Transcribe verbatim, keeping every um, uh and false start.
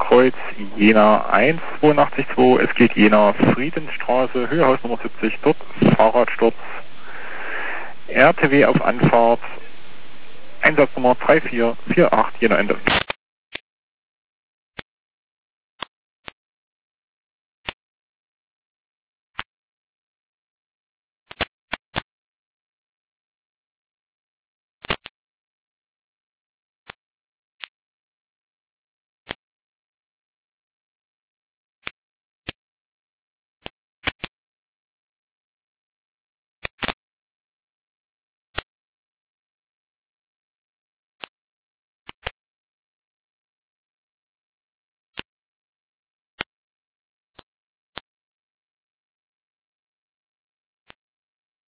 Kreuz Jena eins zwei acht zwei. Es geht Jena Friedensstraße, Höhehaus Nummer siebzig, dort Fahrradsturz. R T W auf Anfahrt. Einsatznummer drei vier vier acht Jena Ende.